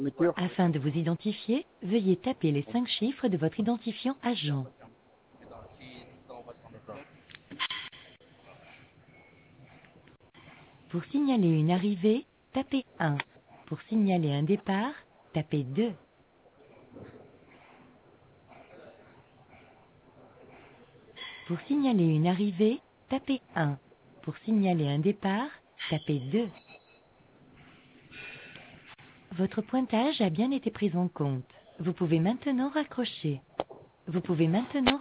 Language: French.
Météo. Afin de vous identifier, veuillez taper les 5 chiffres de votre identifiant agent. Pour signaler une arrivée, tapez 1. Pour signaler un départ, tapez 2. Pour signaler une arrivée, tapez 1. Pour signaler un départ, tapez 2. Votre pointage a bien été pris en compte. Vous pouvez maintenant raccrocher. Vous pouvez maintenant